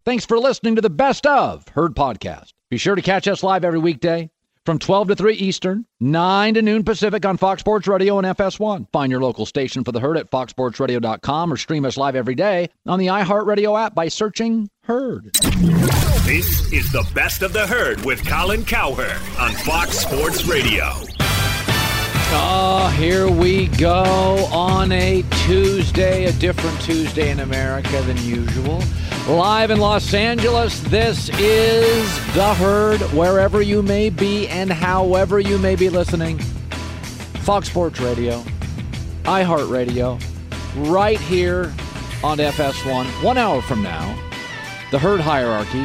Thanks for listening to the Best of Herd podcast. Be sure to catch us live every weekday from 12 to 3 Eastern, 9 to noon Pacific on Fox Sports Radio and FS1. Find your local station for the Herd at foxsportsradio.com or stream us live every day on the iHeartRadio app by searching Herd. This is the Best of the Herd with Colin Cowherd on Fox Sports Radio. Oh, here we go on a Tuesday, a different Tuesday in America than usual. Live in Los Angeles, this is The Herd, wherever you may be and however you may be listening. Fox Sports Radio, iHeartRadio, right here on FS1. 1 hour from now, The Herd Hierarchy,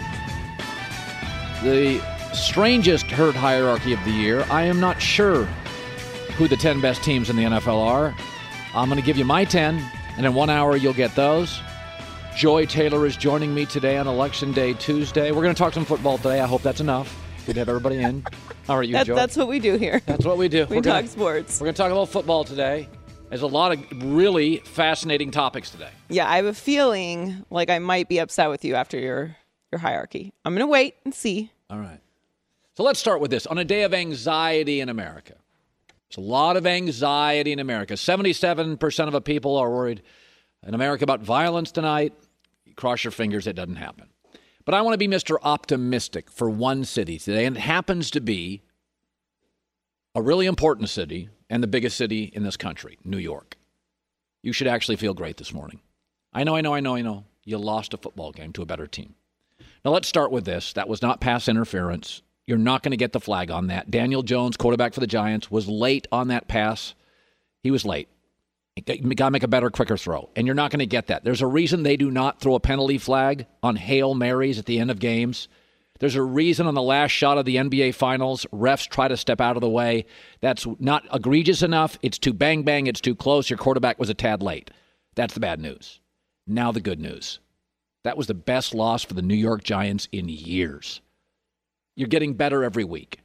the strangest Herd Hierarchy of the year. I am not sure who the 10 best teams in the NFL are. I'm going to give you my 10, and in 1 hour you'll get those. Joy Taylor is joining me today on Election Day Tuesday. We're going to talk some football today. I hope that's enough. Good to have everybody in. How are you, Joy? That's what we do here. That's what we do. We talk sports. We're going to talk about football today. There's a lot of really fascinating topics today. Yeah, I have a feeling like I might be upset with you after your hierarchy. I'm going to wait and see. All right. So let's start with this. On a day of anxiety in America, there's a lot of anxiety in America. 77% of the people are worried in America about violence tonight. You cross your fingers, it doesn't happen. But I want to be Mr. Optimistic for one city today, and it happens to be a really important city and the biggest city in this country, New York. You should actually feel great this morning. I know. You lost a football game to a better team. Now let's start with this. That was not pass interference. You're not going to get the flag on that. Daniel Jones, quarterback for the Giants, was late on that pass. He was late. You got to make a better, quicker throw. And you're not going to get that. There's a reason they do not throw a penalty flag on Hail Marys at the end of games. There's a reason on the last shot of the NBA Finals, refs try to step out of the way. That's not egregious enough. It's too bang. It's too close. Your quarterback was a tad late. That's the bad news. Now the good news. That was the best loss for the New York Giants in years. You're getting better every week.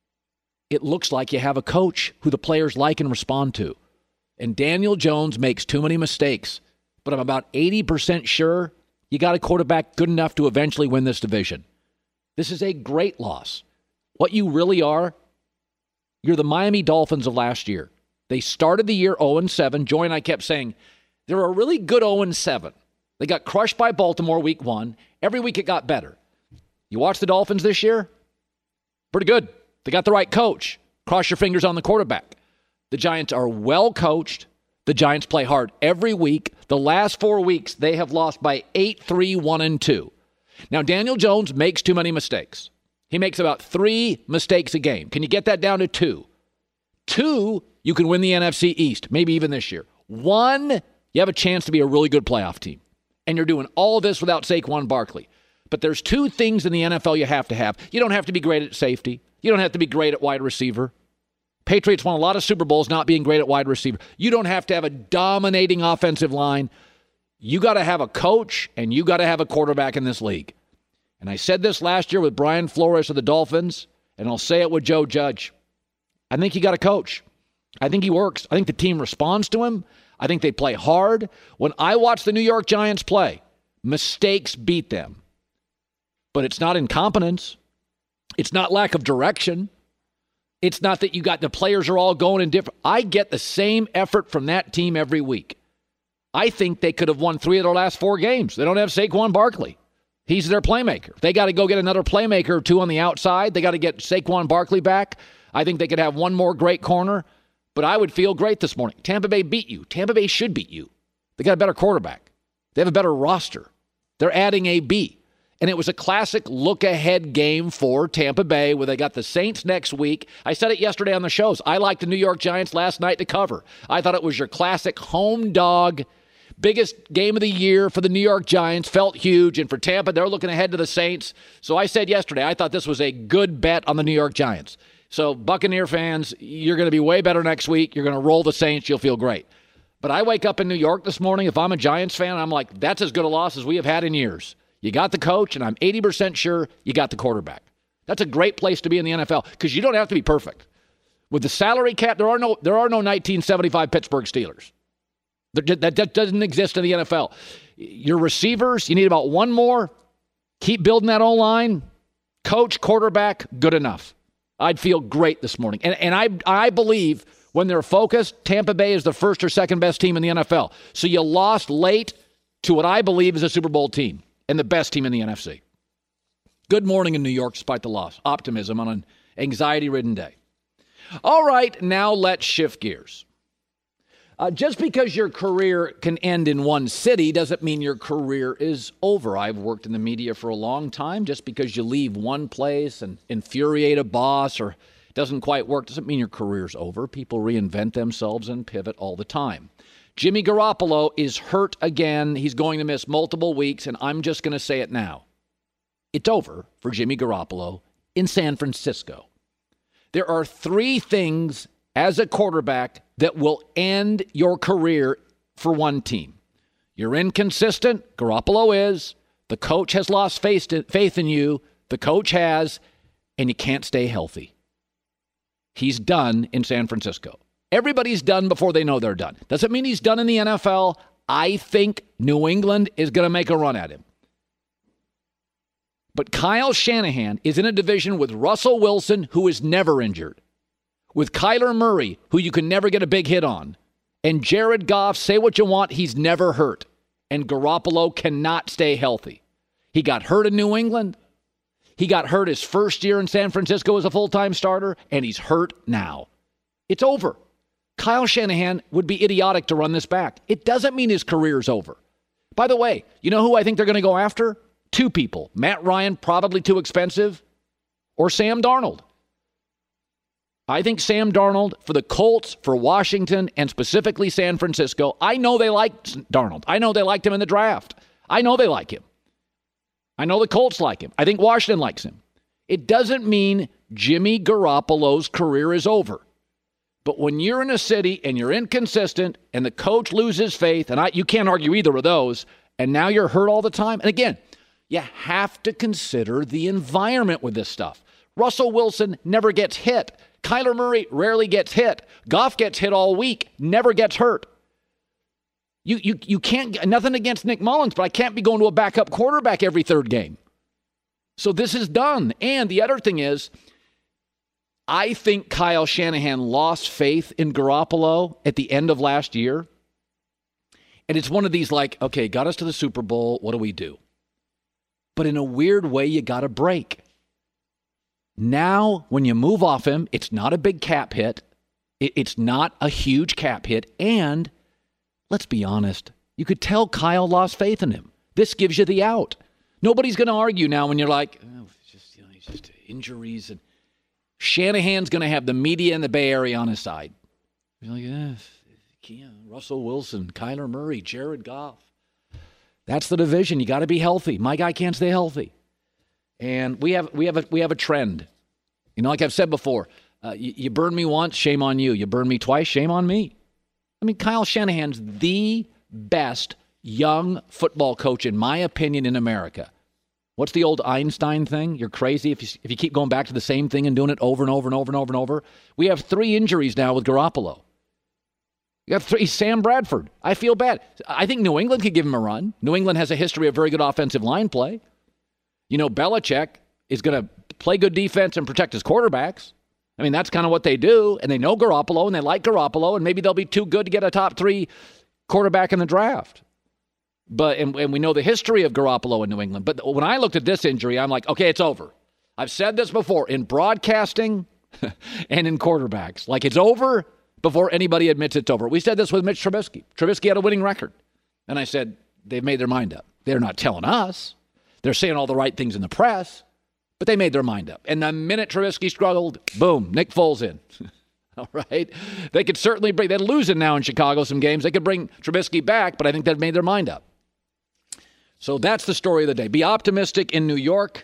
It looks like you have a coach who the players like and respond to. And Daniel Jones makes too many mistakes. But I'm about 80% sure you got a quarterback good enough to eventually win this division. This is a great loss. What you really are, you're the Miami Dolphins of last year. They started the year 0-7. Joy and I kept saying, they're a really good 0-7. They got crushed by Baltimore week 1. Every week it got better. You watch the Dolphins this year? Pretty good. They got the right coach. Cross your fingers on the quarterback. The Giants are well coached. The Giants play hard every week. The last 4 weeks, they have lost by 8-3, 1-2. Now, Daniel Jones makes too many mistakes. He makes about 3 mistakes a game. Can you get that down to 2? 2, you can win the NFC East, maybe even this year. 1, you have a chance to be a really good playoff team. And you're doing all this without Saquon Barkley. But there's 2 things in the NFL you have to have. You don't have to be great at safety. You don't have to be great at wide receiver. Patriots won a lot of Super Bowls not being great at wide receiver. You don't have to have a dominating offensive line. You got to have a coach, and you got to have a quarterback in this league. And I said this last year with Brian Flores of the Dolphins, and I'll say it with Joe Judge. I think you got a coach. I think he works. I think the team responds to him. I think they play hard. When I watch the New York Giants play, mistakes beat them. But it's not incompetence. It's not lack of direction. It's not that you got the players are all going in different. I get the same effort from that team every week. I think they could have won 3 of their last 4 games. They don't have Saquon Barkley. He's their playmaker. They got to go get another playmaker or 2 on the outside. They got to get Saquon Barkley back. I think they could have 1 more great corner. But I would feel great this morning. Tampa Bay beat you. Tampa Bay should beat you. They got a better quarterback. They have a better roster. They're adding AB. And it was a classic look-ahead game for Tampa Bay where they got the Saints next week. I said it yesterday on the shows. I liked the New York Giants last night to cover. I thought it was your classic home dog, biggest game of the year for the New York Giants. Felt huge. And for Tampa, they're looking ahead to the Saints. So I said yesterday, I thought this was a good bet on the New York Giants. So Buccaneer fans, you're going to be way better next week. You're going to roll the Saints. You'll feel great. But I wake up in New York this morning. If I'm a Giants fan, I'm like, that's as good a loss as we have had in years. You got the coach, and I'm 80% sure you got the quarterback. That's a great place to be in the NFL because you don't have to be perfect. With the salary cap, there are no 1975 Pittsburgh Steelers. That doesn't exist in the NFL. Your receivers, you need about 1 more. Keep building that O-line. Coach, quarterback, good enough. I'd feel great this morning. And I believe when they're focused, Tampa Bay is the first or second best team in the NFL. So you lost late to what I believe is a Super Bowl team and the best team in the NFC. Good morning in New York, despite the loss. Optimism on an anxiety-ridden day. All right, now let's shift gears. Just because your career can end in one city doesn't mean your career is over. I've worked in the media for a long time. Just because you leave one place and infuriate a boss or doesn't quite work doesn't mean your career's over. People reinvent themselves and pivot all the time. Jimmy Garoppolo is hurt again. He's going to miss multiple weeks, and I'm just going to say it now. It's over for Jimmy Garoppolo in San Francisco. There are three things as a quarterback that will end your career for one team. You're inconsistent. Garoppolo is. The coach has lost faith in you. The coach has. And you can't stay healthy. He's done in San Francisco. Everybody's done before they know they're done. Doesn't mean he's done in the NFL. I think New England is going to make a run at him. But Kyle Shanahan is in a division with Russell Wilson, who is never injured, with Kyler Murray, who you can never get a big hit on, and Jared Goff, say what you want, he's never hurt, and Garoppolo cannot stay healthy. He got hurt in New England. He got hurt his first year in San Francisco as a full-time starter, and he's hurt now. It's over. Kyle Shanahan would be idiotic to run this back. It doesn't mean his career's over. By the way, you know who I think they're going to go after? Two people. Matt Ryan, probably too expensive, or Sam Darnold. I think Sam Darnold for the Colts, for Washington, and specifically San Francisco. I know they like Darnold. I know they liked him in the draft. I know they like him. I know the Colts like him. I think Washington likes him. It doesn't mean Jimmy Garoppolo's career is over. But when you're in a city and you're inconsistent and the coach loses faith, and you can't argue either of those, and now you're hurt all the time. And again, you have to consider the environment with this stuff. Russell Wilson never gets hit. Kyler Murray rarely gets hit. Goff gets hit all week, never gets hurt. You can't, nothing against Nick Mullins, but I can't be going to a backup quarterback every third game. So this is done. And the other thing is, I think Kyle Shanahan lost faith in Garoppolo at the end of last year. And it's one of these like, okay, got us to the Super Bowl, what do we do? But in a weird way, you got to break. Now, when you move off him, it's not a big cap hit. It's not a huge cap hit. And let's be honest, you could tell Kyle lost faith in him. This gives you the out. Nobody's going to argue now when you're like, oh, it's just injuries. And Shanahan's going to have the media in the Bay Area on his side. You're like, Russell Wilson, Kyler Murray, Jared Goff. That's the division. You got to be healthy. My guy can't stay healthy. And we have a trend. You know, like I've said before, you burn me once, shame on you. You burn me twice, shame on me. I mean, Kyle Shanahan's the best young football coach, in my opinion, in America. What's the old Einstein thing? You're crazy if you keep going back to the same thing and doing it over and over and over and over and over. We have 3 injuries now with Garoppolo. You got 3. Sam Bradford. I feel bad. I think New England could give him a run. New England has a history of very good offensive line play. You know, Belichick is going to play good defense and protect his quarterbacks. I mean, that's kind of what they do. And they know Garoppolo, and they like Garoppolo, and maybe they'll be too good to get a top 3 quarterback in the draft. But and we know the history of Garoppolo in New England. But when I looked at this injury, I'm like, okay, it's over. I've said this before in broadcasting and in quarterbacks. Like, it's over before anybody admits it's over. We said this with Mitch Trubisky. Trubisky had a winning record. And I said, they've made their mind up. They're not telling us. They're saying all the right things in the press, but they made their mind up. And the minute Trubisky struggled, boom, Nick Foles in. All right? They could certainly bring, they're losing now in Chicago some games. They could bring Trubisky back, but I think they've made their mind up. So that's the story of the day. Be optimistic in New York.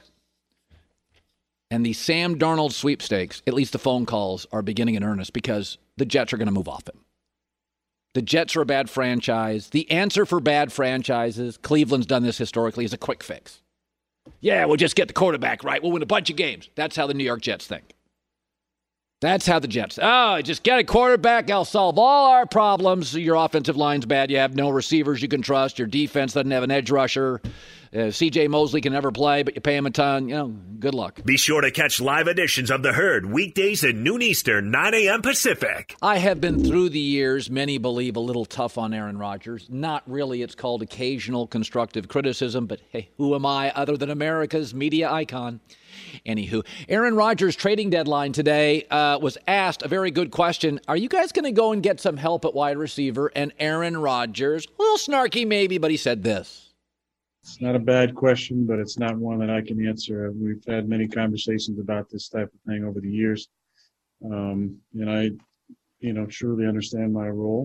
And the Sam Darnold sweepstakes, at least the phone calls, are beginning in earnest because the Jets are going to move off him. The Jets are a bad franchise. The answer for bad franchises, Cleveland's done this historically, is a quick fix. Yeah, we'll just get the quarterback right. We'll win a bunch of games. That's how the New York Jets think. That's how the Jets. Just get a quarterback. I'll solve all our problems. Your offensive line's bad. You have no receivers you can trust. Your defense doesn't have an edge rusher. C.J. Mosley can never play, but you pay him a ton. Good luck. Be sure to catch live editions of The Herd weekdays at noon Eastern, 9 a.m. Pacific. I have been through the years, many believe, a little tough on Aaron Rodgers. Not really. It's called occasional constructive criticism, but hey, who am I other than America's media icon? Anywho, Aaron Rodgers' trading deadline today was asked a very good question. Are you guys going to go and get some help at wide receiver? And Aaron Rodgers, a little snarky maybe, but he said this. It's not a bad question, but it's not one that I can answer. We've had many conversations about this type of thing over the years. And I, truly understand my role.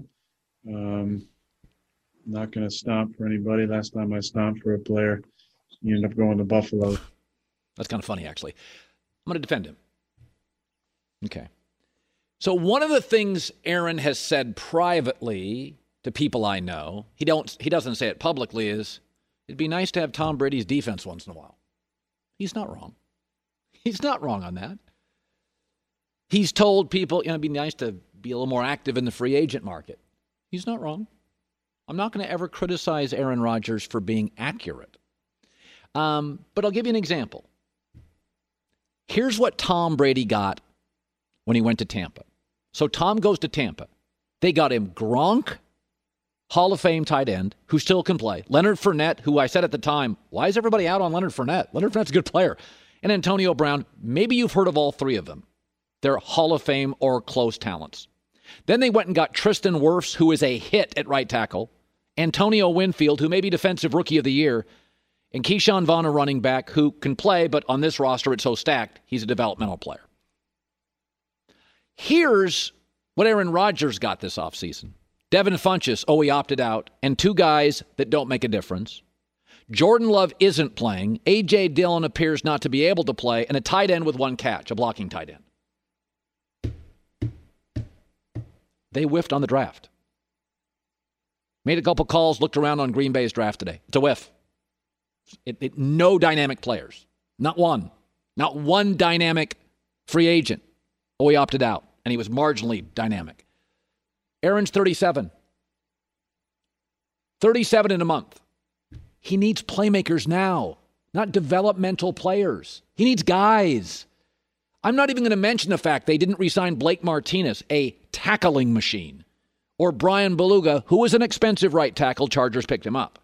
Not going to stomp for anybody. Last time I stomped for a player, he ended up going to Buffalo. That's kind of funny, actually. I'm going to defend him. Okay. So one of the things Aaron has said privately to people I know, he doesn't say it publicly, is it'd be nice to have Tom Brady's defense once in a while. He's not wrong. He's not wrong on that. He's told people, it'd be nice to be a little more active in the free agent market. He's not wrong. I'm not going to ever criticize Aaron Rodgers for being accurate. But I'll give you an example. Here's what Tom Brady got when he went to Tampa. So Tom goes to Tampa. They got him Gronk, Hall of Fame tight end, who still can play. Leonard Fournette, who I said at the time, why is everybody out on Leonard Fournette? Leonard Fournette's a good player. And Antonio Brown, maybe you've heard of all three of them. They're Hall of Fame or close talents. Then they went and got Tristan Wirfs, who is a hit at right tackle. Antonio Winfield, who may be Defensive Rookie of the Year. And Keyshawn Vaughn, a running back who can play, but on this roster, it's so stacked, he's a developmental player. Here's what Aaron Rodgers got this offseason. Devin Funchess, he opted out, and two guys that don't make a difference. Jordan Love isn't playing. A.J. Dillon appears not to be able to play, and a tight end with one catch, a blocking tight end. They whiffed on the draft. Made a couple calls, looked around on Green Bay's draft today. It's a whiff. No dynamic players. Not one. Not one dynamic free agent. He opted out, and he was marginally dynamic. Aaron's 37. 37 in a month. He needs playmakers now, not developmental players. He needs guys. I'm not even going to mention the fact they didn't re-sign Blake Martinez, a tackling machine, or Brian Beluga, who was an expensive right tackle. Chargers picked him up.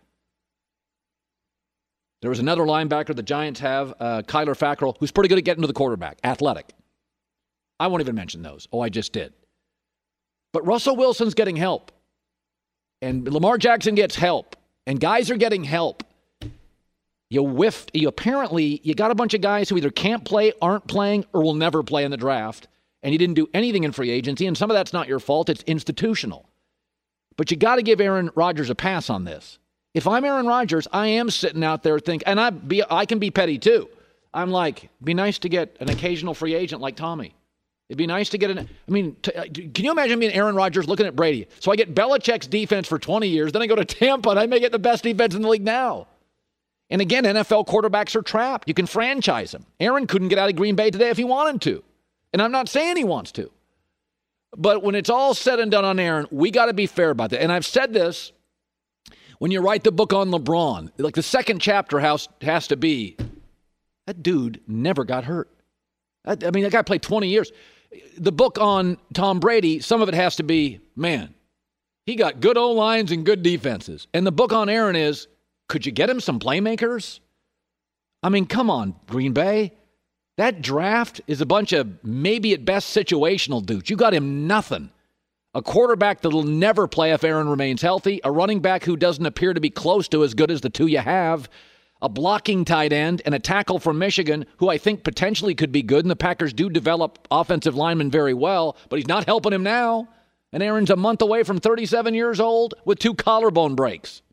There was another linebacker the Giants have, Kyler Fackrell, who's pretty good at getting to the quarterback, athletic. I won't even mention those. I just did. But Russell Wilson's getting help. And Lamar Jackson gets help. And guys are getting help. You whiffed. You got a bunch of guys who either can't play, aren't playing, or will never play in the draft. And you didn't do anything in free agency. And some of that's not your fault. It's institutional. But you got to give Aaron Rodgers a pass on this. If I'm Aaron Rodgers, I am sitting out there thinking, and I can be petty too. I'm like, it'd be nice to get an occasional free agent like Tommy. It'd be nice to get can you imagine being Aaron Rodgers looking at Brady? So I get Belichick's defense for 20 years, then I go to Tampa and I may get the best defense in the league now. And again, NFL quarterbacks are trapped. You can franchise them. Aaron couldn't get out of Green Bay today if he wanted to. And I'm not saying he wants to. But when it's all said and done on Aaron, we got to be fair about that. And I've said this. When you write the book on LeBron, like the second chapter has to be, that dude never got hurt. That guy played 20 years. The book on Tom Brady, some of it has to be, man, he got good O-lines and good defenses. And the book on Aaron is, could you get him some playmakers? Come on, Green Bay. That draft is a bunch of maybe at best situational dudes. You got him nothing. A quarterback that'll never play if Aaron remains healthy. A running back who doesn't appear to be close to as good as the two you have. A blocking tight end and a tackle from Michigan who I think potentially could be good. And the Packers do develop offensive linemen very well, but he's not helping him now. And Aaron's a month away from 37 years old with 2 collarbone breaks.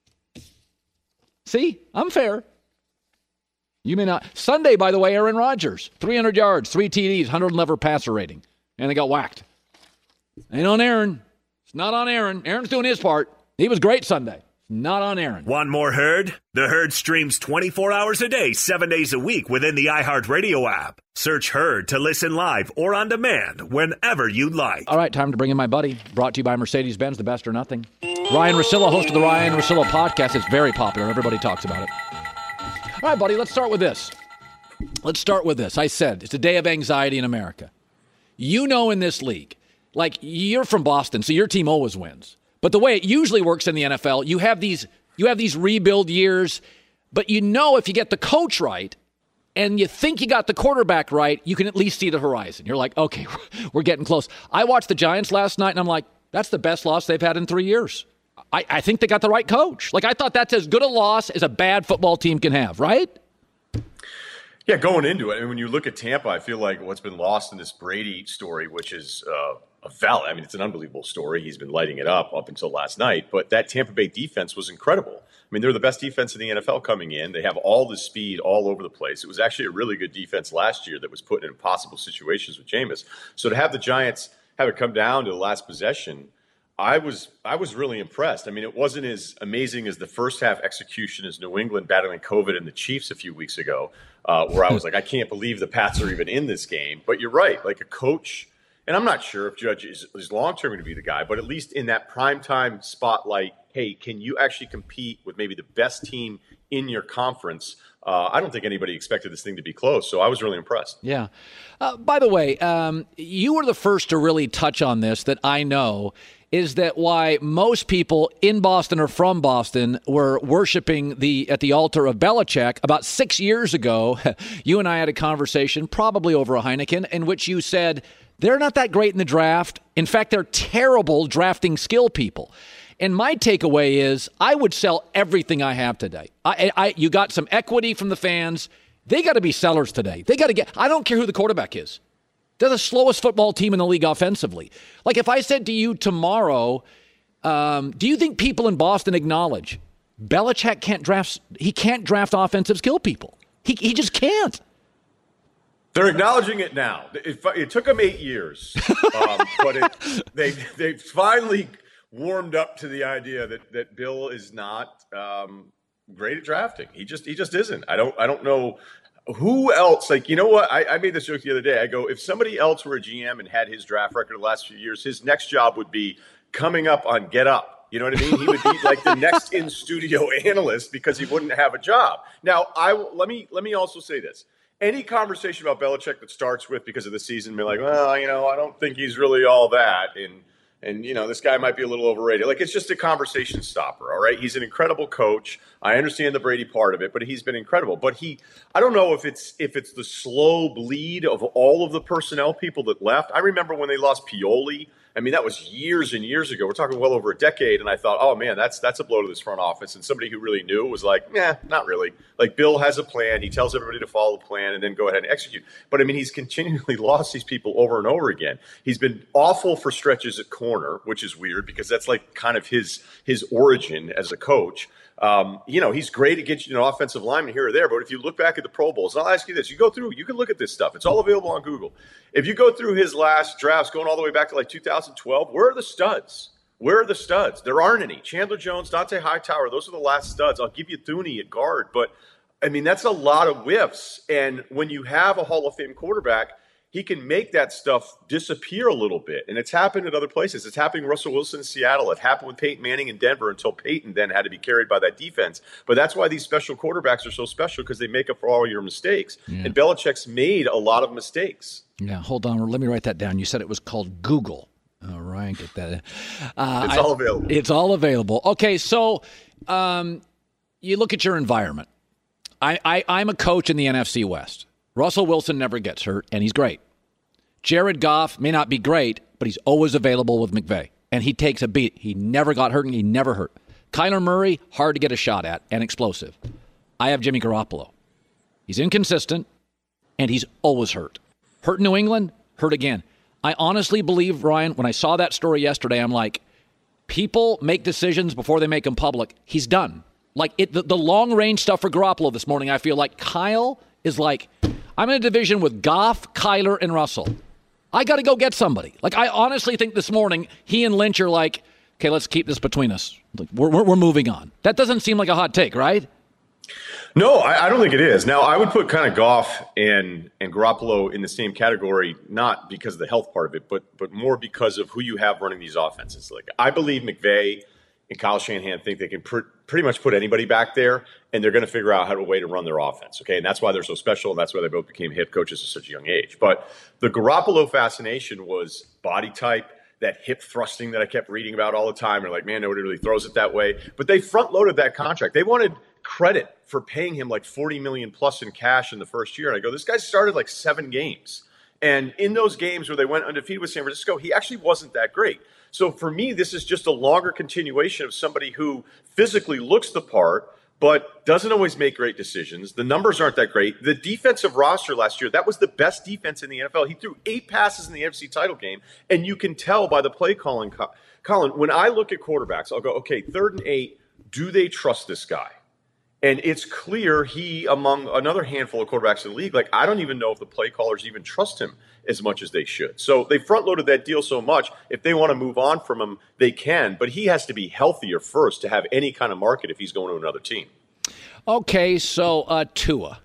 See, I'm fair. You may not. Sunday, by the way, Aaron Rodgers, 300 yards, 3 TDs, 111 passer rating. And they got whacked. Ain't on Aaron. It's not on Aaron. Aaron's doing his part. He was great Sunday. Not on Aaron. Want more Herd? The Herd streams 24 hours a day, 7 days a week within the iHeartRadio app. Search Herd to listen live or on demand whenever you like. All right, time to bring in my buddy. Brought to you by Mercedes-Benz, the best or nothing. Ryan Russillo, host of the Ryan Russillo podcast. It's very popular. Everybody talks about it. All right, buddy, let's start with this. I said it's a day of anxiety in America. You know, in this league, like, you're from Boston, so your team always wins. But the way it usually works in the NFL, you have these rebuild years, but you know if you get the coach right and you think you got the quarterback right, you can at least see the horizon. You're like, okay, we're getting close. I watched the Giants last night, and I'm like, that's the best loss they've had in 3 years. I think they got the right coach. Like, I thought that's as good a loss as a bad football team can have, right? Yeah, going into it, and when you look at Tampa, I feel like what's been lost in this Brady story, which is I mean, it's an unbelievable story. He's been lighting it up until last night. But that Tampa Bay defense was incredible. I mean, they're the best defense in the NFL coming in. They have all the speed all over the place. It was actually a really good defense last year that was put in impossible situations with Jameis. So to have the Giants have it come down to the last possession, I was really impressed. I mean, it wasn't as amazing as the first half execution as New England battling COVID and the Chiefs a few weeks ago, where I was like, I can't believe the Pats are even in this game. But you're right, like a coach. And I'm not sure if Judge is long-term going to be the guy, but at least in that primetime spotlight, hey, can you actually compete with maybe the best team in your conference? I don't think anybody expected this thing to be close, so I was really impressed. Yeah. By the way, you were the first to really touch on this that I know, is that why most people in Boston or from Boston were worshiping at the altar of Belichick. About 6 years ago, you and I had a conversation, probably over a Heineken, in which you said, they're not that great in the draft. In fact, they're terrible drafting skill people. And my takeaway is I would sell everything I have today. You got some equity from the fans. They got to be sellers today. They got to get – I don't care who the quarterback is. They're the slowest football team in the league offensively. Like, if I said to you tomorrow, do you think people in Boston acknowledge Belichick can't draft offensive skill people? He just can't. They're acknowledging it now. It took them 8 years, but they finally warmed up to the idea that Bill is not great at drafting. He just isn't. I don't know who else. Like, you know what? I made this joke the other day. I go, if somebody else were a GM and had his draft record the last few years, his next job would be coming up on Get Up. You know what I mean? He would be like the next in-studio analyst because he wouldn't have a job. Now, let me also say this. Any conversation about Belichick that starts with because of the season, be like, well, you know, I don't think he's really all that, and you know, this guy might be a little overrated. Like, it's just a conversation stopper, all right? He's an incredible coach. I understand the Brady part of it, but he's been incredible. But I don't know if it's the slow bleed of all of the personnel people that left. I remember when they lost Pioli. I mean, that was years and years ago. We're talking well over a decade, and I thought, oh, man, that's a blow to this front office. And somebody who really knew was like, not really. Like, Bill has a plan. He tells everybody to follow the plan and then go ahead and execute. But, I mean, he's continually lost these people over and over again. He's been awful for stretches at corner, which is weird because that's like kind of his origin as a coach. You know, he's great at getting an offensive lineman here or there, but if you look back at the Pro Bowls, and I'll ask you this, you can look at this stuff. It's all available on Google. If you go through his last drafts, going all the way back to like 2012, where are the studs? Where are the studs? There aren't any. Chandler Jones, Dante Hightower, those are the last studs. I'll give you Thuney at guard, but I mean, that's a lot of whiffs. And when you have a Hall of Fame quarterback, he can make that stuff disappear a little bit. And it's happened at other places. It's happening with Russell Wilson in Seattle. It happened with Peyton Manning in Denver until Peyton then had to be carried by that defense. But that's why these special quarterbacks are so special, because they make up for all your mistakes. Yeah. And Belichick's made a lot of mistakes. Yeah, hold on. Let me write that down. You said it was called Google. All right, get that. It's all available. It's all available. Okay, so you look at your environment. I'm a coach in the NFC West. Russell Wilson never gets hurt, and he's great. Jared Goff may not be great, but he's always available with McVay, and he takes a beat. He never got hurt, and he never hurt. Kyler Murray, hard to get a shot at and explosive. I have Jimmy Garoppolo. He's inconsistent, and he's always hurt. Hurt in New England, hurt again. I honestly believe, Ryan, when I saw that story yesterday, I'm like, people make decisions before they make them public. He's done. Like, the long-range stuff for Garoppolo this morning, I feel like Kyle is like, I'm in a division with Goff, Kyler, and Russell. I got to go get somebody. Like, I honestly think this morning, he and Lynch are like, okay, let's keep this between us. We're moving on. That doesn't seem like a hot take, right? No, I don't think it is. Now, I would put kind of Goff and Garoppolo in the same category, not because of the health part of it, but more because of who you have running these offenses. Like, I believe McVay and Kyle Shanahan think they can pretty much put anybody back there, and they're going to figure out how to way to run their offense. Okay, and that's why they're so special, and that's why they both became head coaches at such a young age. But the Garoppolo fascination was body type, that hip thrusting that I kept reading about all the time. They're like, man, nobody really throws it that way. But they front loaded that contract. They wanted credit for paying him like $40 million plus in cash in the first year. And I go, this guy started like 7 games. And in those games where they went undefeated with San Francisco, he actually wasn't that great. So for me, this is just a longer continuation of somebody who physically looks the part, but doesn't always make great decisions. The numbers aren't that great. The defensive roster last year, that was the best defense in the NFL. He threw 8 passes in the NFC title game, and you can tell by the play calling. Colin, when I look at quarterbacks, I'll go, okay, 3rd and 8, do they trust this guy? And it's clear he, among another handful of quarterbacks in the league, like, I don't even know if the play callers even trust him as much as they should. So they front-loaded that deal so much. If they want to move on from him, they can. But he has to be healthier first to have any kind of market if he's going to another team. Okay, so Tua.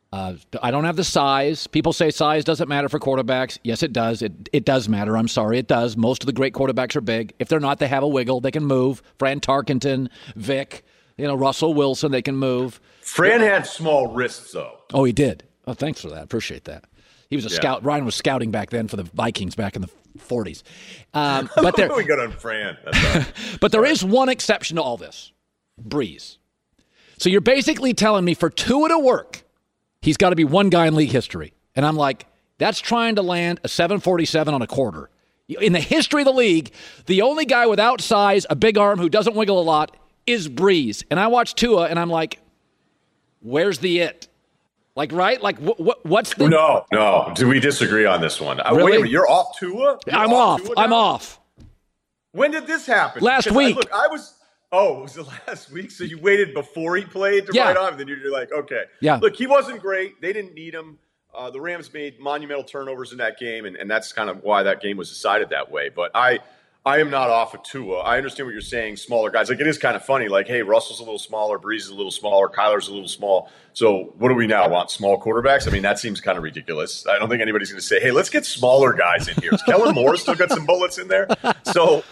I don't have the size. People say size doesn't matter for quarterbacks. Yes, it does. It does matter. I'm sorry, it does. Most of the great quarterbacks are big. If they're not, they have a wiggle. They can move. Fran Tarkenton, Vic, Russell Wilson, they can move. Fran had small wrists, though. Oh, he did. Oh, thanks for that. Appreciate that. He was a scout. Ryan was scouting back then for the Vikings back in the 40s. But there, we got on Fran. But there is one exception to all this. Breeze. So you're basically telling me for Tua to work, he's got to be one guy in league history. And I'm like, that's trying to land a 747 on a quarter. In the history of the league, the only guy without size, a big arm who doesn't wiggle a lot, is Breeze. And I watch Tua, and I'm like, where's the it? Like, right? Like, what's the... No. Do we disagree on this one? Really? Wait a minute. You're off Tua? I'm off. I'm off. When did this happen? Last week. It was the last week? So you waited before he played to write on him? Then you're like, okay. Yeah. Look, he wasn't great. They didn't need him. The Rams made monumental turnovers in that game, and that's kind of why that game was decided that way. But I am not off of Tua. I understand what you're saying, smaller guys. Like, it is kind of funny. Like, hey, Russell's a little smaller, Breeze is a little smaller, Kyler's a little small. So what do we now want? Small quarterbacks? I mean, that seems kind of ridiculous. I don't think anybody's going to say, hey, let's get smaller guys in here. Has Kellen Moore still got some bullets in there? So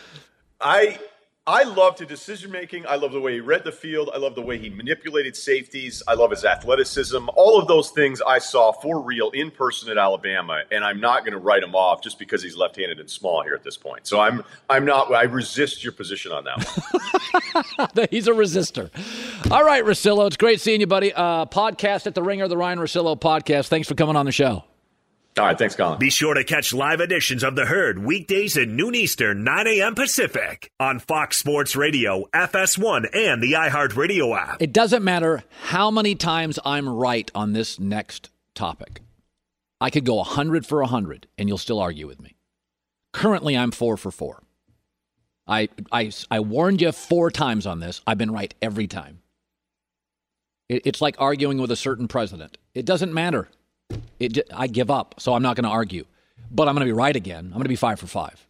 I love his decision-making. I love the way he read the field. I love the way he manipulated safeties. I love his athleticism. All of those things I saw for real in person at Alabama, and I'm not going to write him off just because he's left-handed and small here at this point. So I resist your position on that one. He's a resistor. All right, Russillo, it's great seeing you, buddy. Podcast at The Ringer, the Ryan Russillo podcast. Thanks for coming on the show. All right, thanks, Colin. Be sure to catch live editions of The Herd weekdays at noon Eastern, 9 a.m. Pacific on Fox Sports Radio, FS1, and the iHeartRadio app. It doesn't matter how many times I'm right on this next topic. I could go 100 for 100, and you'll still argue with me. Currently, I'm 4 for 4. I warned you 4 times on this. I've been right every time. It's like arguing with a certain president. It doesn't matter. I give up, so I'm not going to argue. But I'm going to be right again. I'm going to be 5 for 5.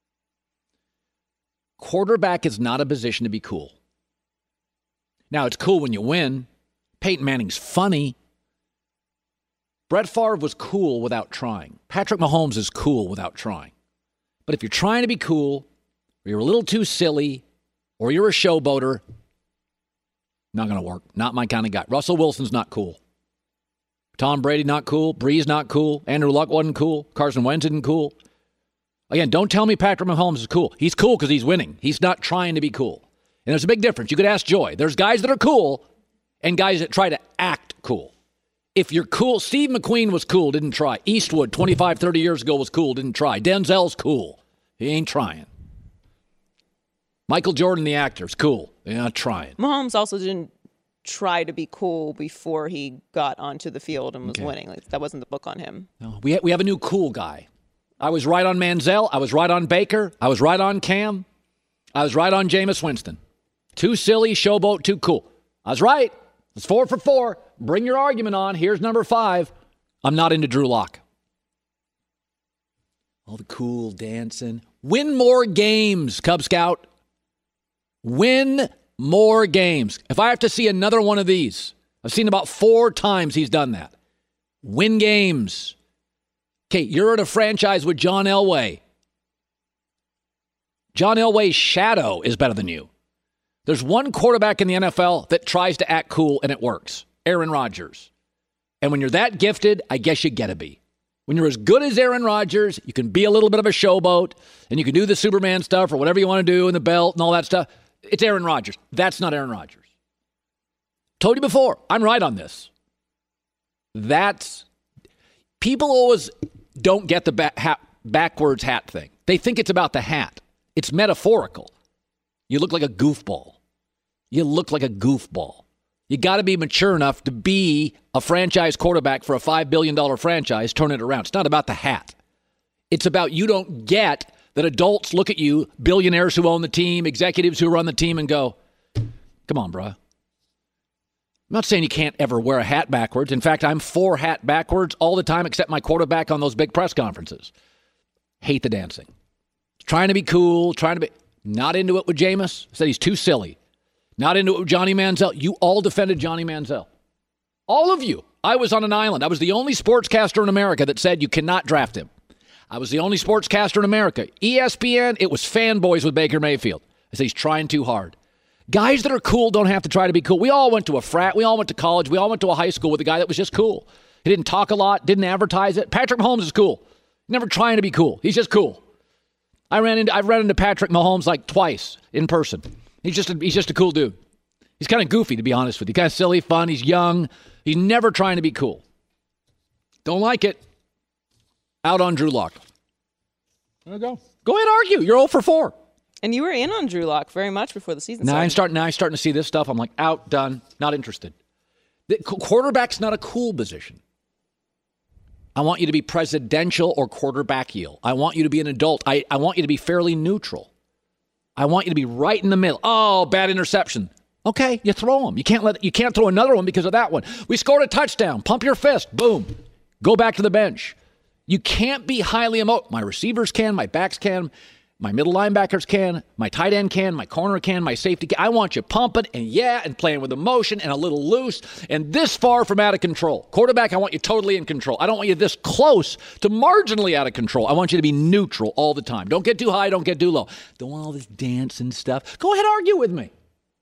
Quarterback is not a position to be cool. Now, it's cool when you win. Peyton Manning's funny. Brett Favre was cool without trying. Patrick Mahomes is cool without trying. But if you're trying to be cool, or you're a little too silly, or you're a showboater, not going to work. Not my kind of guy. Russell Wilson's not cool. Tom Brady, not cool. Breeze, not cool. Andrew Luck wasn't cool. Carson Wentz isn't cool. Again, don't tell me Patrick Mahomes is cool. He's cool because he's winning. He's not trying to be cool. And there's a big difference. You could ask Joy. There's guys that are cool and guys that try to act cool. If you're cool, Steve McQueen was cool, didn't try. Eastwood, 25, 30 years ago, was cool, didn't try. Denzel's cool. He ain't trying. Michael Jordan, the actor, is cool. They're not trying. Mahomes also didn't try to be cool before he got onto the field and was winning. Like, that wasn't the book on him. No, we have a new cool guy. I was right on Manziel. I was right on Baker. I was right on Cam. I was right on Jameis Winston. Too silly, showboat, too cool. I was right. It's 4 for 4. Bring your argument on. Here's number 5. I'm not into Drew Lock. All the cool dancing. Win more games, Cub Scout. Win more games. If I have to see another one of these, I've seen about 4 times he's done that. Win games. Okay, you're at a franchise with John Elway. John Elway's shadow is better than you. There's one quarterback in the NFL that tries to act cool and it works. Aaron Rodgers. And when you're that gifted, I guess you get to be. When you're as good as Aaron Rodgers, you can be a little bit of a showboat and you can do the Superman stuff or whatever you want to do and the belt and all that stuff. It's Aaron Rodgers. That's not Aaron Rodgers. Told you before, I'm right on this. People always don't get the backwards hat thing. They think it's about the hat. It's metaphorical. You look like a goofball. You got to be mature enough to be a franchise quarterback for a $5 billion franchise, turn it around. It's not about the hat. It's about you don't get that adults look at you, billionaires who own the team, executives who run the team, and go, come on, bruh. I'm not saying you can't ever wear a hat backwards. In fact, I'm for hat backwards all the time except my quarterback on those big press conferences. Hate the dancing. Trying to be cool, not into it with Jameis. Said he's too silly. Not into it with Johnny Manziel. You all defended Johnny Manziel. All of you. I was on an island. I was the only sportscaster in America that said you cannot draft him. I was the only sportscaster in America. ESPN, it was fanboys with Baker Mayfield. I say he's trying too hard. Guys that are cool don't have to try to be cool. We all went to a frat. We all went to college. We all went to a high school with a guy that was just cool. He didn't talk a lot, didn't advertise it. Patrick Mahomes is cool. Never trying to be cool. He's just cool. I've run into Patrick Mahomes like twice in person. He's just a cool dude. He's kind of goofy, to be honest with you. Kind of silly, fun. He's young. He's never trying to be cool. Don't like it. Out on Drew Lock. There you go. Go ahead and argue. You're 0 for 4. And you were in on Drew Lock very much before the season started. Now I'm starting to see this stuff. I'm like, out, done, not interested. The quarterback's not a cool position. I want you to be presidential or quarterbackial. I want you to be an adult. I want you to be fairly neutral. I want you to be right in the middle. Oh, bad interception. Okay, you throw them. You can't throw another one because of that one. We scored a touchdown. Pump your fist. Boom. Go back to the bench. You can't be highly emotional. My receivers can, my backs can, my middle linebackers can, my tight end can, my corner can, my safety can. I want you pumping and playing with emotion and a little loose and this far from out of control. Quarterback, I want you totally in control. I don't want you this close to marginally out of control. I want you to be neutral all the time. Don't get too high, don't get too low. Don't want all this dance and stuff. Go ahead, argue with me.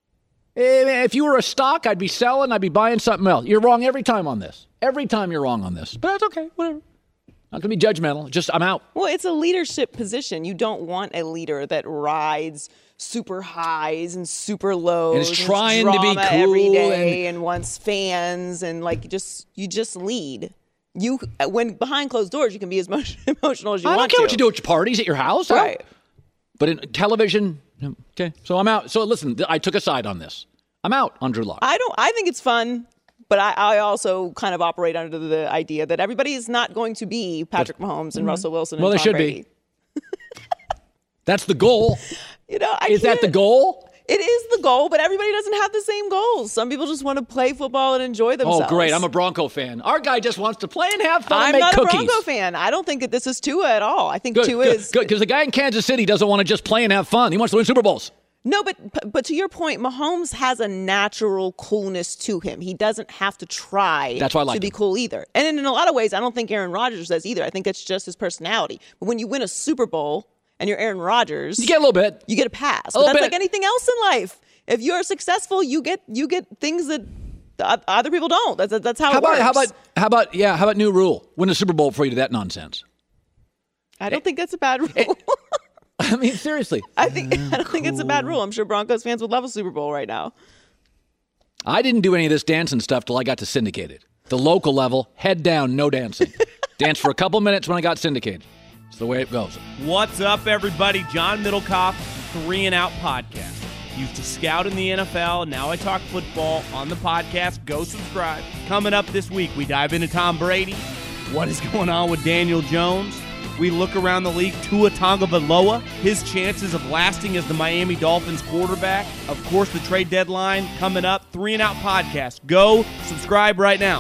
If you were a stock, I'd be selling, I'd be buying something else. You're wrong every time on this. Every time you're wrong on this. But that's okay, whatever. Not going to be judgmental. Just, I'm out. Well, it's a leadership position. You don't want a leader that rides super highs and super lows. And is trying to be cool every day and wants fans and you just lead. When behind closed doors, you can be as much emotional as you want to. I don't care what you do at your parties at your house. Right. But in television, okay. So I'm out. So listen, I took a side on this. I'm out on Drew Lock. I think it's fun. But I also kind of operate under the idea that everybody is not going to be Patrick Mahomes and Russell Wilson and Tom Brady. Be. That's the goal. Is that the goal? It is the goal, but everybody doesn't have the same goals. Some people just want to play football and enjoy themselves. Oh, great. I'm a Bronco fan. Our guy just wants to play and have fun and make cookies. I'm not a Bronco fan. I don't think that this is Tua at all. I think Tua is... Good, because the guy in Kansas City doesn't want to just play and have fun. He wants to win Super Bowls. No, but to your point, Mahomes has a natural coolness to him. He doesn't have to try to be cool either. And in a lot of ways, I don't think Aaron Rodgers does either. I think that's just his personality. But when you win a Super Bowl and you're Aaron Rodgers, you get a little bit. You get a pass. But that's like anything else in life. If you're successful, you get things that other people don't. That's how it works. How about new rule? Win a Super Bowl before you do that nonsense. I don't think that's a bad rule. I mean, seriously. I don't think it's a bad rule. I'm sure Broncos fans would love a Super Bowl right now. I didn't do any of this dancing stuff till I got to syndicated. The local level, head down, no dancing. Danced for a couple minutes when I got syndicated. It's the way it goes. What's up, everybody? John Middlecoff, 3 and Out Podcast. Used to scout in the NFL. Now I talk football on the podcast. Go subscribe. Coming up this week, we dive into Tom Brady. What is going on with Daniel Jones? We look around the league. Tua Tagovailoa, his chances of lasting as the Miami Dolphins quarterback. Of course, the trade deadline coming up. 3 and Out Podcast. Go subscribe right now.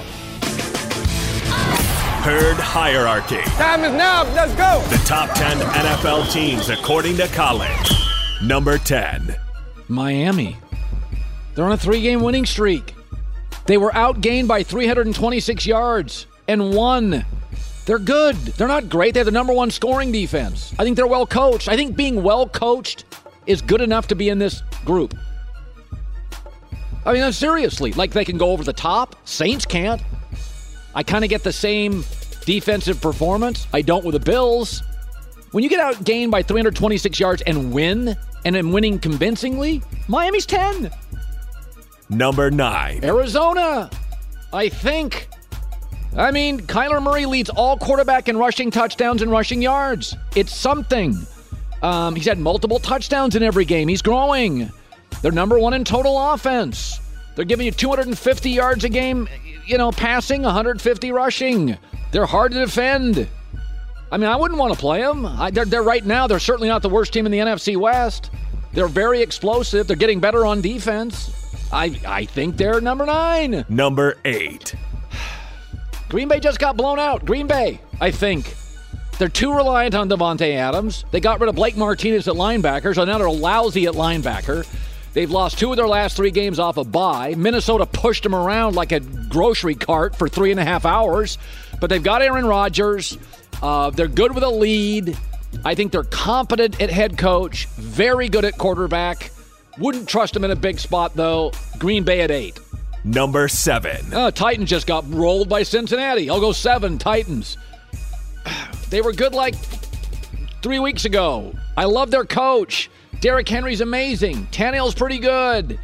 Herd Hierarchy. Time is now. Let's go. The top 10 NFL teams according to College. Number 10. Miami. They're on a 3-game winning streak. They were outgained by 326 yards and won. They're good. They're not great. They have the number 1 scoring defense. I think they're well coached. I think being well coached is good enough to be in this group. I mean, seriously, like they can go over the top. Saints can't. I kind of get the same defensive performance. I don't with the Bills. When you get outgained by 326 yards and win, and then winning convincingly, Miami's 10. Number 9. Arizona, I think. I mean, Kyler Murray leads all quarterback in rushing touchdowns and rushing yards. It's something. He's had multiple touchdowns in every game. He's growing. They're number 1 in total offense. They're giving you 250 yards a game, passing, 150 rushing. They're hard to defend. I mean, I wouldn't want to play them. They're right now, they're certainly not the worst team in the NFC West. They're very explosive. They're getting better on defense. I think they're number 9. Number 8. Green Bay just got blown out. Green Bay, I think. They're too reliant on Devontae Adams. They got rid of Blake Martinez at linebacker, so now they're lousy at linebacker. They've lost 2 of their last 3 games off a bye. Minnesota pushed them around like a grocery cart for 3.5 hours. But they've got Aaron Rodgers. They're good with a lead. I think they're competent at head coach. Very good at quarterback. Wouldn't trust them in a big spot, though. Green Bay at 8. Number 7. Titans just got rolled by Cincinnati. I'll go 7, Titans. They were good like 3 weeks ago. I love their coach. Derrick Henry's amazing. Tannehill's pretty good.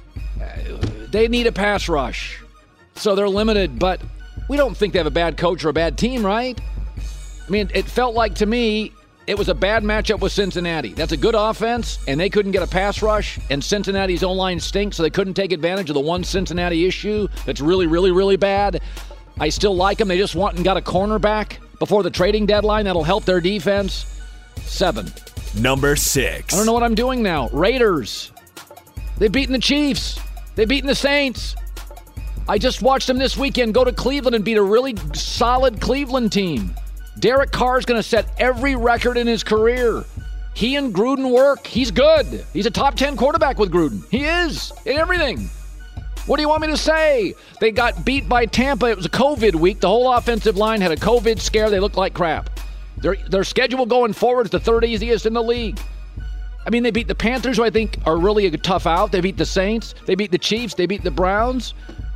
They need a pass rush. So they're limited, but we don't think they have a bad coach or a bad team, right? I mean, it felt like to me it was a bad matchup with Cincinnati. That's a good offense, and they couldn't get a pass rush, and Cincinnati's O-line stinks, so they couldn't take advantage of the one Cincinnati issue that's really, really, really bad. I still like them. They just went and got a cornerback before the trading deadline. That'll help their defense. 7. Number 6. I don't know what I'm doing now. Raiders. They've beaten the Chiefs. They've beaten the Saints. I just watched them this weekend go to Cleveland and beat a really solid Cleveland team. Derek Carr's going to set every record in his career. He and Gruden work. He's good. He's a top 10 quarterback with Gruden. He is in everything. What do you want me to say? They got beat by Tampa. It was a COVID week. The whole offensive line had a COVID scare. They looked like crap. Their schedule going forward is the 3rd easiest in the league. I mean, they beat the Panthers, who I think are really a tough out. They beat the Saints. They beat the Chiefs. They beat the Browns.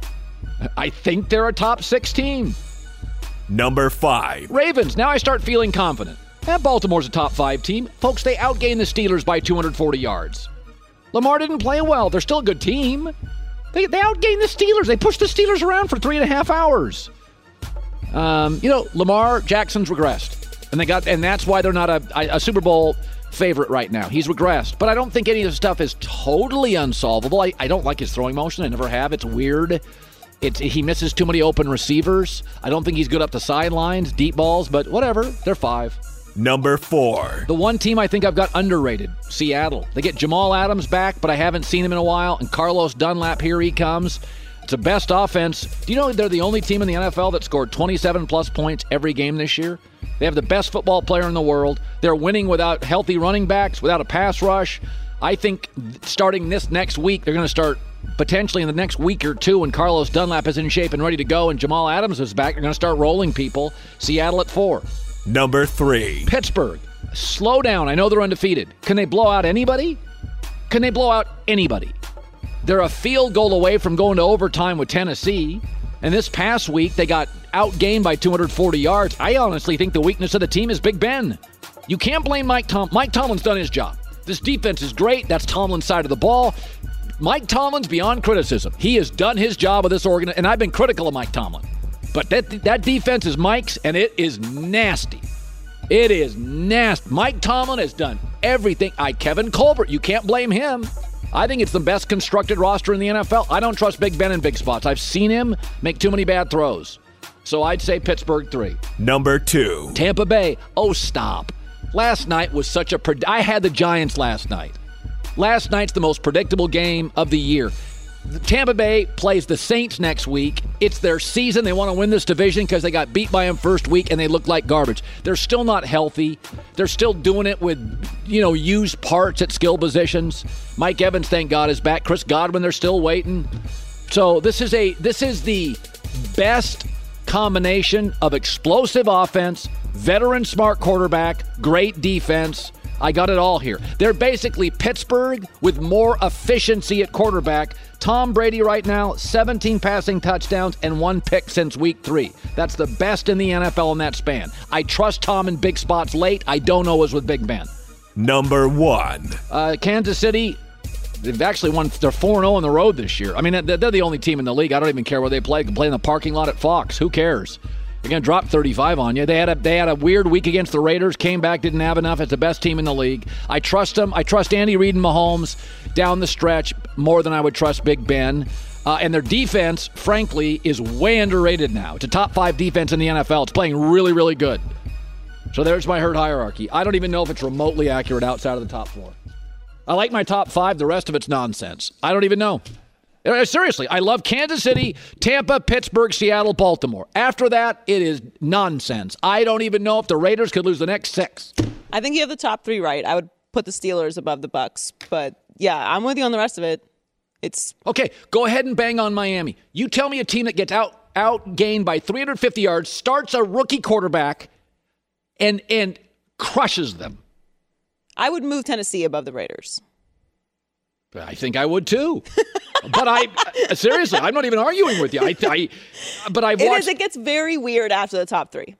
I think they're a top 6 team. Number 5. Ravens. Now I start feeling confident. Baltimore's a top 5 team. Folks, they outgained the Steelers by 240 yards. Lamar didn't play well. They're still a good team. They outgained the Steelers. They pushed the Steelers around for 3.5 hours. Lamar Jackson's regressed. And that's why they're not a Super Bowl favorite right now. He's regressed. But I don't think any of the stuff is totally unsolvable. I don't like his throwing motion. I never have. It's weird. He misses too many open receivers. I don't think he's good up the sidelines, deep balls, but whatever. They're 5. Number 4. The one team I think I've got underrated, Seattle. They get Jamal Adams back, but I haven't seen him in a while. And Carlos Dunlap, here he comes. It's the best offense. Do you know they're the only team in the NFL that scored 27-plus points every game this year? They have the best football player in the world. They're winning without healthy running backs, without a pass rush. I think starting this next week, they're going to start potentially in the next week or two when Carlos Dunlap is in shape and ready to go and Jamal Adams is back. They're going to start rolling people. Seattle at 4. Number 3. Pittsburgh. Slow down. I know they're undefeated. Can they blow out anybody? Can they blow out anybody? They're a field goal away from going to overtime with Tennessee. And this past week, they got outgained by 240 yards. I honestly think the weakness of the team is Big Ben. You can't blame Mike Tomlin. Mike Tomlin's done his job. This defense is great. That's Tomlin's side of the ball. Mike Tomlin's beyond criticism. He has done his job with this organization, and I've been critical of Mike Tomlin. But that defense is Mike's, and it is nasty. It is nasty. Mike Tomlin has done everything. Kevin Colbert, you can't blame him. I think it's the best constructed roster in the NFL. I don't trust Big Ben in big spots. I've seen him make too many bad throws. So I'd say Pittsburgh 3. Number 2. Tampa Bay. Oh, stop. Last night was such a... I had the Giants last night. Last night's the most predictable game of the year. Tampa Bay plays the Saints next week. It's their season. They want to win this division because they got beat by them first week and they look like garbage. They're still not healthy. They're still doing it with, used parts at skill positions. Mike Evans, thank God, is back. Chris Godwin, they're still waiting. So this is the best combination of explosive offense, veteran smart quarterback, great defense. I got it all here. They're basically Pittsburgh with more efficiency at quarterback. Tom Brady right now, 17 passing touchdowns and 1 pick since week 3. That's the best in the NFL in that span. I trust Tom in big spots late. I don't always with Big Ben. Number 1. Kansas City, they've actually won. They're 4-0 on the road this year. I mean, they're the only team in the league. I don't even care where they play. They can play in the parking lot at Fox. Who cares? They're going to drop 35 on you. They had a weird week against the Raiders, came back, didn't have enough. It's the best team in the league. I trust them. I trust Andy Reid and Mahomes down the stretch more than I would trust Big Ben. And their defense, frankly, is way underrated now. It's a top 5 defense in the NFL. It's playing really, really good. So there's my herd hierarchy. I don't even know if it's remotely accurate outside of the top 4. I like my top 5. The rest of it's nonsense. I don't even know. Seriously, I love Kansas City, Tampa, Pittsburgh, Seattle, Baltimore. After that, it is nonsense. I don't even know if the Raiders could lose the next 6. I think you have the top 3 right. I would put the Steelers above the Bucs. But, yeah, I'm with you on the rest of it. It's okay, go ahead and bang on Miami. You tell me a team that gets outgained by 350 yards, starts a rookie quarterback, and crushes them. I would move Tennessee above the Raiders. I think I would too. But seriously, I'm not even arguing with you. But I've watched. It gets very weird after the top 3.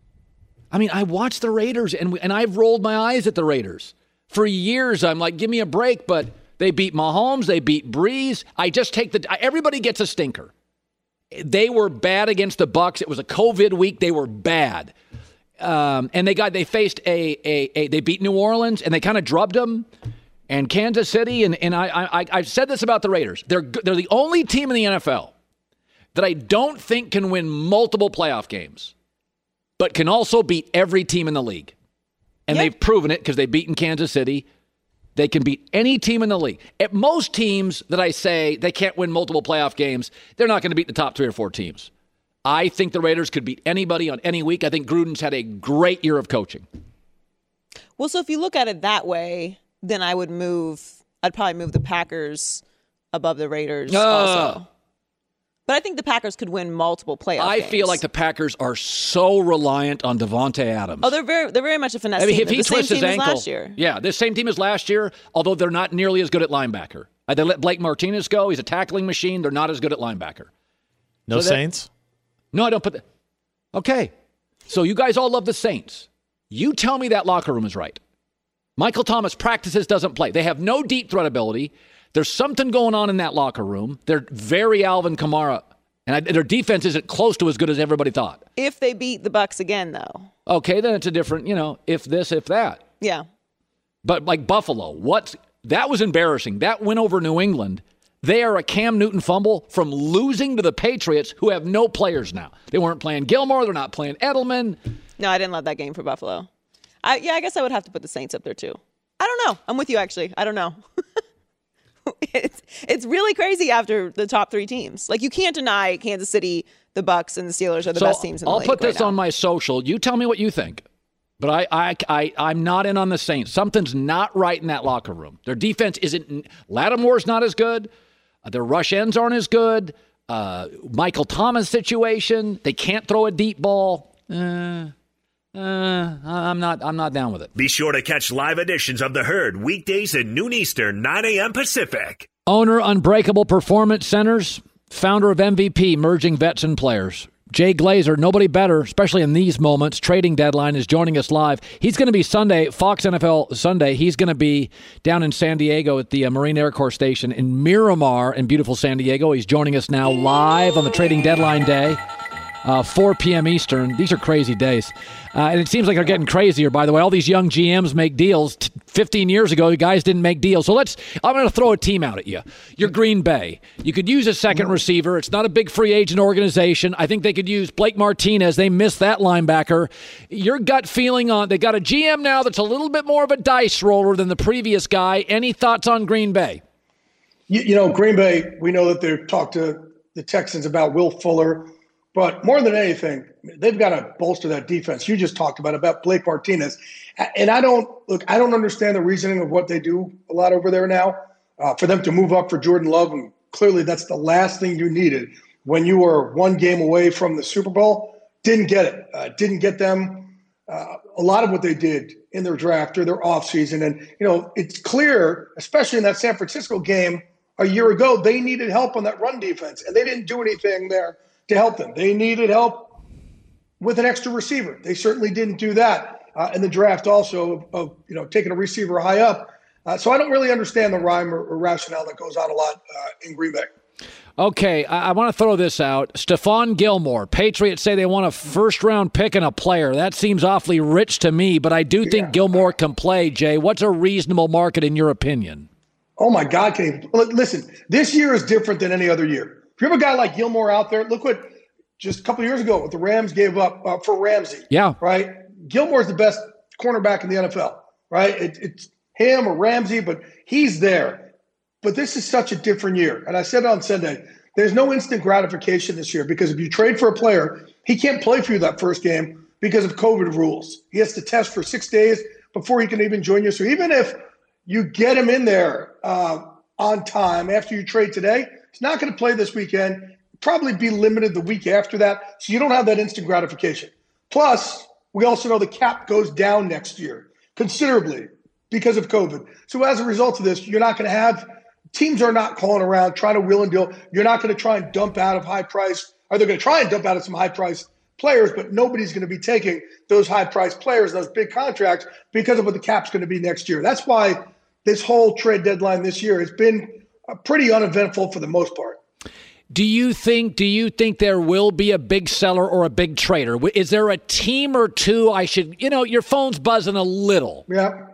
I mean, I watched the Raiders, and I've rolled my eyes at the Raiders for years. I'm like, give me a break. But they beat Mahomes, they beat Breeze. I just take everybody gets a stinker. They were bad against the Bucs. It was a COVID week. They were bad, and they faced they beat New Orleans, and they kind of drubbed them. And Kansas City, and I've said this about the Raiders. They're the only team in the NFL that I don't think can win multiple playoff games, but can also beat every team in the league. And They've proven it because they've beaten Kansas City. They can beat any team in the league. At most teams that I say they can't win multiple playoff games, they're not going to beat the top 3 or 4 teams. I think the Raiders could beat anybody on any week. I think Gruden's had a great year of coaching. Well, so if you look at it that way, then I'd probably move the Packers above the Raiders also. But I think the Packers could win multiple playoff games. I feel like the Packers are so reliant on Devontae Adams. Oh, they're very much a finesse team. If he twists his ankle, last year. Yeah, the same team as last year, although they're not nearly as good at linebacker. They let Blake Martinez go. He's a tackling machine. They're not as good at linebacker. No Saints? No, I don't put that. Okay. So you guys all love the Saints. You tell me that locker room is right. Michael Thomas practices, doesn't play. They have no deep threat ability. There's something going on in that locker room. They're very Alvin Kamara. And their defense isn't close to as good as everybody thought. If they beat the Bucs again, though. Okay, then it's a different, if this, if that. Yeah. But like Buffalo, that was embarrassing. That win over New England. They are a Cam Newton fumble from losing to the Patriots, who have no players now. They weren't playing Gilmore. They're not playing Edelman. No, I didn't love that game for Buffalo. I guess I would have to put the Saints up there, too. I don't know. I'm with you, actually. I don't know. It's really crazy after the top 3 teams. Like, you can't deny Kansas City, the Bucs, and the Steelers are the best teams in the league. I'll put this on my social. You tell me what you think. But I'm not in on the Saints. Something's not right in that locker room. Their defense isn't – Lattimore's not as good. Their rush ends aren't as good. Michael Thomas situation. They can't throw a deep ball. I'm not down with it. Be sure to catch live editions of The Herd weekdays at noon Eastern, 9 a.m. Pacific. Owner, Unbreakable Performance Centers, founder of MVP, merging vets and players. Jay Glazer, nobody better, especially in these moments. Trading Deadline is joining us live. He's going to be Sunday, Fox NFL Sunday. He's going to be down in San Diego at the Marine Air Corps Station in Miramar in beautiful San Diego. He's joining us now live on the Trading Deadline Day. 4 p.m. Eastern. These are crazy days. And it seems like they're getting crazier, by the way. All these young GMs make deals. 15 years ago, you guys didn't make deals. So I'm going to throw a team out at you. You're Green Bay. You could use a second receiver. It's not a big free agent organization. I think they could use Blake Martinez. They missed that linebacker. Your gut feeling on, they got a GM now that's a little bit more of a dice roller than the previous guy. Any thoughts on Green Bay? Green Bay, we know that they've talked to the Texans about Will Fuller, but more than anything, they've got to bolster that defense. You just talked about Blake Martinez. And I don't understand the reasoning of what they do a lot over there now. For them to move up for Jordan Love, and clearly that's the last thing you needed when you were one game away from the Super Bowl. Didn't get it. Didn't get them a lot of what they did in their draft or their offseason. And, it's clear, especially in that San Francisco game a year ago, they needed help on that run defense, and they didn't do anything there to help them. They needed help with an extra receiver. They certainly didn't do that in the draft also of taking a receiver high up. So I don't really understand the rhyme or rationale that goes on a lot in Green Bay. Okay, I want to throw this out. Stephon Gilmore, Patriots say they want a first-round pick and a player. That seems awfully rich to me, but I do think Gilmore can play, Jay. What's a reasonable market in your opinion? Oh, my God. Listen, this year is different than any other year. If you have a guy like Gilmore out there, look what just a couple of years ago what the Rams gave up for Ramsey. Yeah. Right? Gilmore's the best cornerback in the NFL, right? It's him or Ramsey, but he's there. But this is such a different year. And I said it on Sunday, there's no instant gratification this year because if you trade for a player, he can't play for you that first game because of COVID rules. He has to test for 6 days before he can even join you. So even if you get him in there on time after you trade today, he's not going to play this weekend, probably be limited the week after that. So you don't have that instant gratification. Plus, we also know the cap goes down next year considerably because of COVID. So as a result of this, you're not going to have teams are not calling around trying to wheel and deal. You're not going to try and dump out of high price, or they're going to try and dump out of some high price players, but nobody's going to be taking those high price players, those big contracts, because of what the cap's going to be next year. That's why this whole trade deadline this year has been pretty uneventful for the most part. Do you think there will be a big seller or a big trader? Is there a team or two I should, your phone's buzzing a little. Yeah.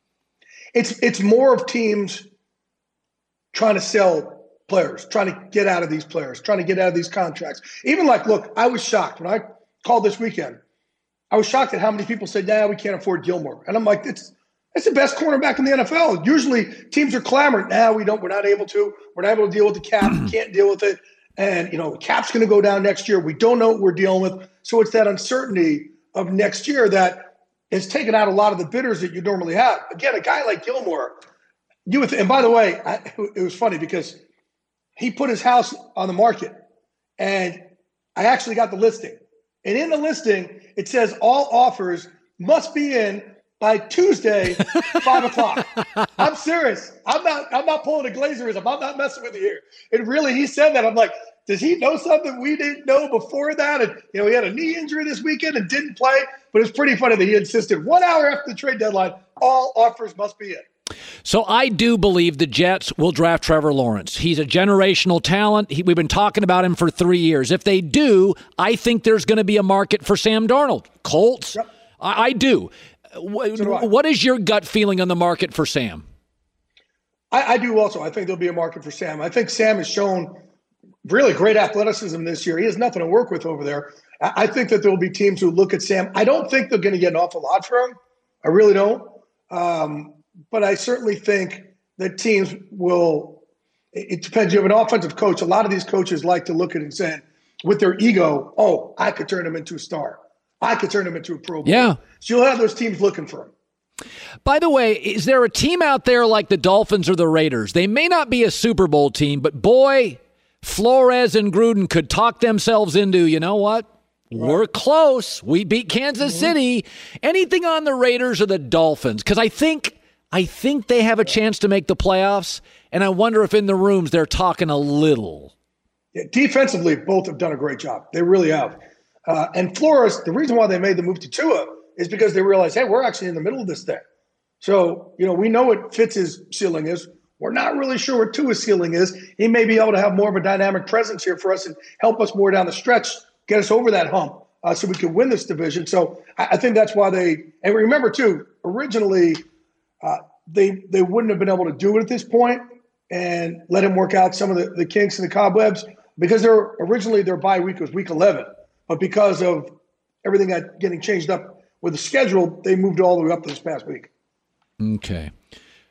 It's more of teams trying to sell players, trying to get out of these players, trying to get out of these contracts. Even look, I was shocked when I called this weekend. I was shocked at how many people said, we can't afford Gilmore. And I'm like, it's the best cornerback in the NFL. Usually teams are clamoring, we're not able to. We're not able to deal with the cap. We can't deal with it. And, the cap's going to go down next year. We don't know what we're dealing with. So it's that uncertainty of next year that has taken out a lot of the bidders that you normally have. Again, a guy like Gilmore, and by the way, it was funny because he put his house on the market and I actually got the listing. And in the listing, it says all offers must be in by Tuesday, 5:00. I'm serious. I'm not pulling a Glazerism. I'm not messing with you here. And really, he said that. I'm like, does he know something we didn't know before that? And, he had a knee injury this weekend and didn't play. But it's pretty funny that he insisted 1 hour after the trade deadline, all offers must be in. So I do believe the Jets will draft Trevor Lawrence. He's a generational talent. We've been talking about him for 3 years. If they do, I think there's going to be a market for Sam Darnold. Colts, yep. I do. What is your gut feeling on the market for Sam? I do also. I think there'll be a market for Sam. I think Sam has shown really great athleticism this year. He has nothing to work with over there. I think that there will be teams who look at Sam. I don't think they're going to get an awful lot for him. I really don't. But I certainly think that teams will – it depends. You have an offensive coach. A lot of these coaches like to look at it and say, with their ego, I could turn him into a star. I could turn him into a Pro Bowl. Yeah. So you'll have those teams looking for him. By the way, is there a team out there like the Dolphins or the Raiders? They may not be a Super Bowl team, but boy, Flores and Gruden could talk themselves into, you know what? Right. We're close. We beat Kansas City. Anything on the Raiders or the Dolphins? Because I think they have a chance to make the playoffs, and I wonder if in the rooms they're talking a little. Yeah, defensively, both have done a great job. They really have. And Flores, the reason why they made the move to Tua is because they realized, hey, we're actually in the middle of this thing. So, we know what Fitz's ceiling is. We're not really sure what Tua's ceiling is. He may be able to have more of a dynamic presence here for us and help us more down the stretch, get us over that hump so we can win this division. So I think that's why and remember too, originally they wouldn't have been able to do it at this point and let him work out some of the kinks and the cobwebs because originally their bye week was week 11. But because of everything getting changed up with the schedule, they moved all the way up to this past week. Okay.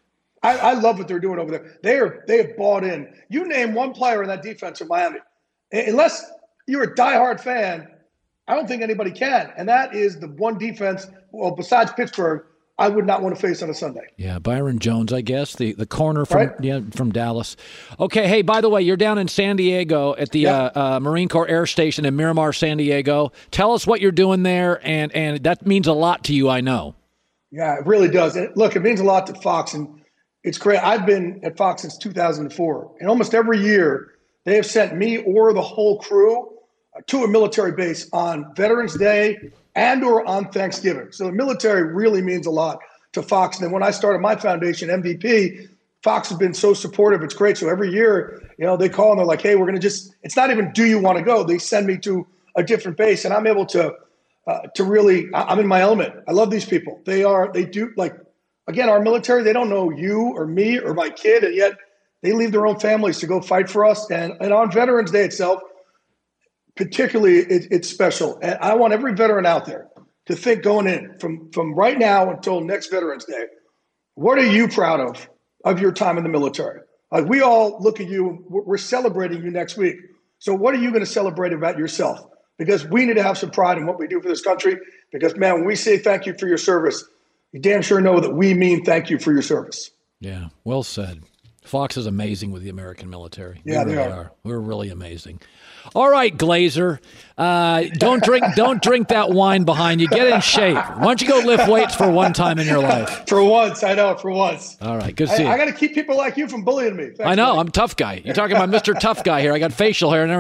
I love what they're doing over there. They have bought in. You name one player in that defense in Miami, unless you're a diehard fan, I don't think anybody can. And that is the one defense, well, besides Pittsburgh, I would not want to face on a Sunday. Yeah, Byron Jones, I guess, the corner from Dallas. Okay, hey, by the way, you're down in San Diego at the Marine Corps Air Station in Miramar, San Diego. Tell us what you're doing there, and that means a lot to you, I know. Yeah, it really does. And look, it means a lot to Fox, and it's great. I've been at Fox since 2004, and almost every year they have sent me or the whole crew to a military base on Veterans Day and or on Thanksgiving. So the military really means a lot to Fox. And then when I started my foundation, MVP, Fox has been so supportive. It's great. So every year, they call and they're like, hey, we're going to it's not even, do you want to go? They send me to a different base, and I'm able to really, I'm in my element. I love these people. They do, like, again, our military, they don't know you or me or my kid, and yet they leave their own families to go fight for us. And on Veterans Day itself, particularly, it's special. And I want every veteran out there to think going in from right now until next Veterans Day, what are you proud of your time in the military? Like, we all look at you, we're celebrating you next week. So what are you going to celebrate about yourself? Because we need to have some pride in what we do for this country. Because, man, when we say thank you for your service, you damn sure know that we mean thank you for your service. Yeah, well said. Fox is amazing with the American military. Yeah, they are. We're really amazing. All right, Glazer, don't drink that wine behind you. Get in shape. Why don't you go lift weights for one time in your life? For once, I know. For once. All right, good to see you. I got to keep people like you from bullying me. Thanks, I know. buddy. I'm a tough guy. You're talking about Mr. Tough Guy here. I got facial hair and everything.